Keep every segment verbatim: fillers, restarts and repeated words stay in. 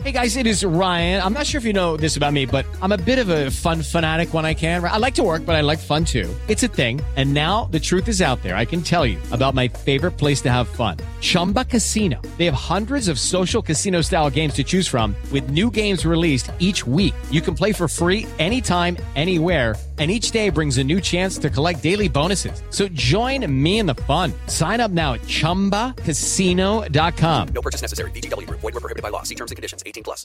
Hey guys, it is Ryan. I'm not sure if you know this about me, but I'm a bit of a fun fanatic when I can. I like to work, but I like fun too. It's a thing. And now the truth is out there. I can tell you about my favorite place to have fun. Chumba Casino. They have hundreds of social casino style games to choose from with new games released each week. You can play for free anytime, anywhere. And each day brings a new chance to collect daily bonuses. So join me in the fun. Sign up now at chumba casino dot com. No purchase necessary. V G W Group. Void where prohibited by law. See terms and conditions. eighteen plus.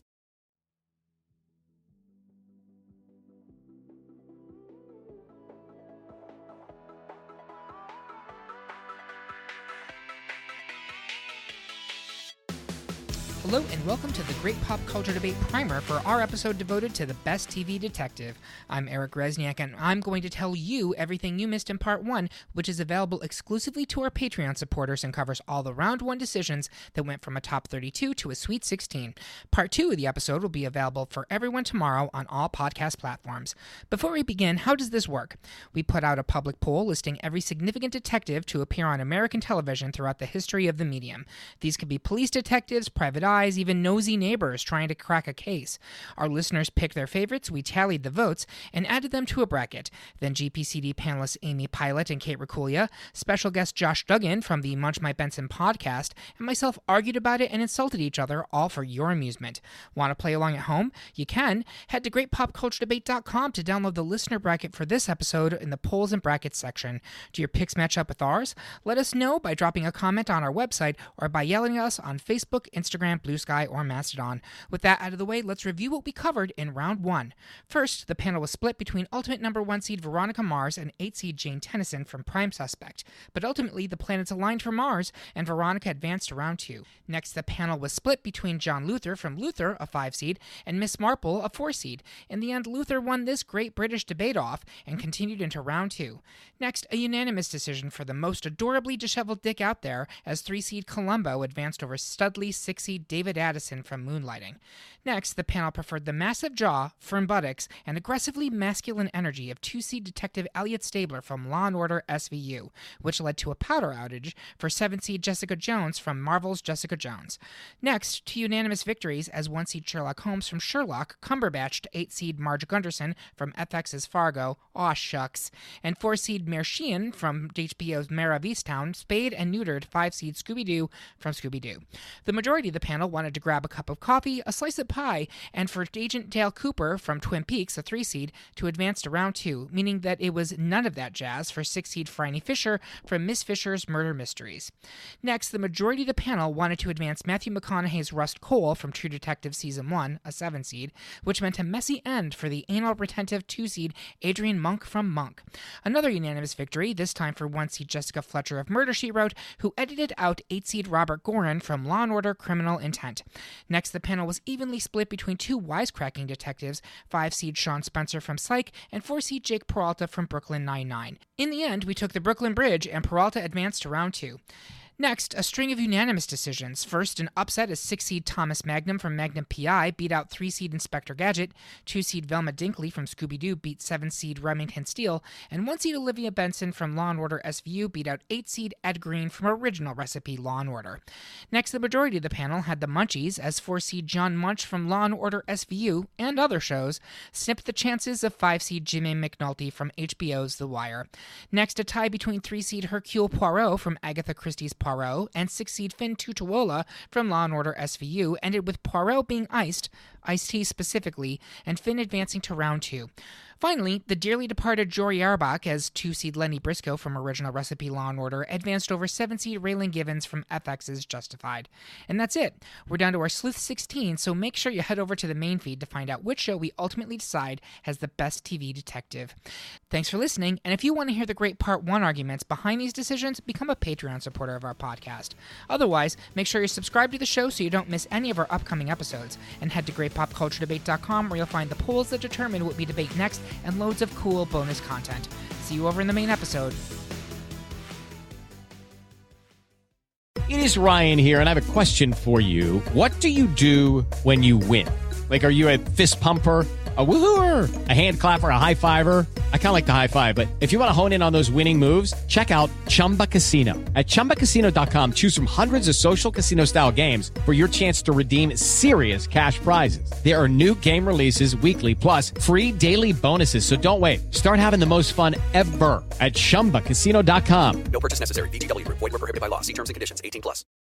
Hello and welcome to the Great Pop Culture Debate Primer for our episode devoted to the best T V detective. I'm Eric Resniak and I'm going to tell you everything you missed in Part one, which is available exclusively to our Patreon supporters and covers all the Round one decisions that went from a top thirty-two to a Sweet sixteen. Part two of the episode will be available for everyone tomorrow on all podcast platforms. Before we begin, how does this work? We put out a public poll listing every significant detective to appear on American television throughout the history of the medium. These could be police detectives, private eyes, even nosy neighbors trying to crack a case. Our listeners picked their favorites, we tallied the votes, and added them to a bracket. Then G P C D panelists Amy Pilot and Kate Reculia, special guest Josh Duggan from the Munch My Benson podcast, and myself argued about it and insulted each other, all for your amusement. Want to play along at home? You can. Head to great pop culture debate dot com to download the listener bracket for this episode in the polls and brackets section. Do your picks match up with ours? Let us know by dropping a comment on our website or by yelling at us on Facebook, Instagram, Blue Sky, or Mastodon. With that out of the way, let's review what we covered in round one. First, the panel was split between ultimate number one seed Veronica Mars and eight seed Jane Tennyson from Prime Suspect, but ultimately the planets aligned for Mars and Veronica advanced to round two. Next, the panel was split between John Luther from Luther, a five seed, and Miss Marple, a four seed. In the end, Luther won this great British debate off and continued into round two. Next, a unanimous decision for the most adorably disheveled dick out there as three seed Columbo advanced over Studley six seed David Addison from Moonlighting. Next, the panel preferred the massive jaw, firm buttocks, and aggressively masculine energy of two seed detective Elliot Stabler from Law and Order S V U, which led to a powder outage for seven seed Jessica Jones from Marvel's Jessica Jones. Next, two unanimous victories as one seed Sherlock Holmes from Sherlock Cumberbatched eight seed Marge Gunderson from F X's Fargo, aw shucks, and four seed Mare Sheehan from H B O's Mare of Easttown spayed and neutered five seed Scooby-Doo from Scooby-Doo. The majority of the panel wanted to grab a cup of coffee, a slice of pie, and for Agent Dale Cooper from Twin Peaks, a three seed, to advance to round two, meaning that it was none of that jazz for six seed Franny Fisher from Miss Fisher's Murder Mysteries. Next, the majority of the panel wanted to advance Matthew McConaughey's Rust Cole from True Detective Season one, a seven seed, which meant a messy end for the anal retentive two seed Adrian Monk from Monk. Another unanimous victory, this time for one seed Jessica Fletcher of Murder, She Wrote, who edited out eight seed Robert Gorin from Law and Order Criminal Intent. Next, the panel was evenly split between two wisecracking detectives, five seed Sean Spencer from Psych and four seed Jake Peralta from Brooklyn Nine-Nine. In the end, we took the Brooklyn Bridge and Peralta advanced to round two. Next, a string of unanimous decisions. First, an upset as six seed Thomas Magnum from Magnum P I beat out three seed Inspector Gadget, two seed Velma Dinkley from Scooby-Doo beat seven seed Remington Steele, and one seed Olivia Benson from Law and Order S V U beat out eight seed Ed Green from Original Recipe Law and Order. Next, the majority of the panel had the Munchies as four seed John Munch from Law and Order S V U and other shows snipped the chances of five seed Jimmy McNulty from H B O's The Wire. Next, a tie between three seed Hercule Poirot from Agatha Christie's Poirot and six seed Finn Tutuola from Law and Order S V U ended with Poirot being iced, iced tea specifically, and Finn advancing to round two. Finally, the dearly departed Jory Arbach as two seed Lenny Briscoe from Original Recipe Law and Order advanced over seven seed Raylan Givens from F X's Justified. And that's it. We're down to our Sleuth sixteen, so make sure you head over to the main feed to find out which show we ultimately decide has the best T V detective. Thanks for listening, and if you want to hear the great Part one arguments behind these decisions, become a Patreon supporter of our podcast. Otherwise, make sure you're subscribed to the show so you don't miss any of our upcoming episodes, and head to great pop culture debate dot com where you'll find the polls that determine what we debate next and loads of cool bonus content. See you over in the main episode. It is Ryan here, and I have a question for you. What do you do when you win? Like, are you a fist pumper? A woohooer, a hand clapper, a high fiver. I kind of like the high five, but if you want to hone in on those winning moves, check out Chumba Casino. At chumba casino dot com, choose from hundreds of social casino style games for your chance to redeem serious cash prizes. There are new game releases weekly, plus free daily bonuses. So don't wait. Start having the most fun ever at chumba casino dot com. No purchase necessary. V G W Group. Void where prohibited by law. See terms and conditions. eighteen plus.